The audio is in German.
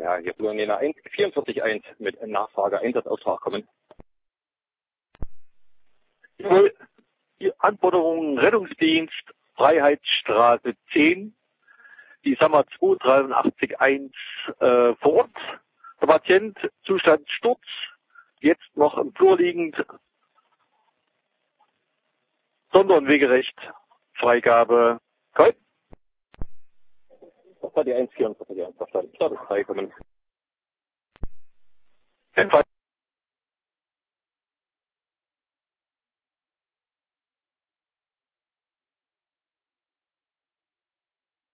Ja, hier Florian Jena 44.1 mit Nachfrage Einsatzauftrag kommen. Jawohl. Die Anforderungen Rettungsdienst, Freiheitsstraße 10, die Sammer 2881 vor Ort. Der Patient, Zustand Sturz, jetzt noch im Flur liegend, Sonder- und Wegerecht, Freigabe, Kreuz. Das war die 144.1 verstanden. Status 3 kommen.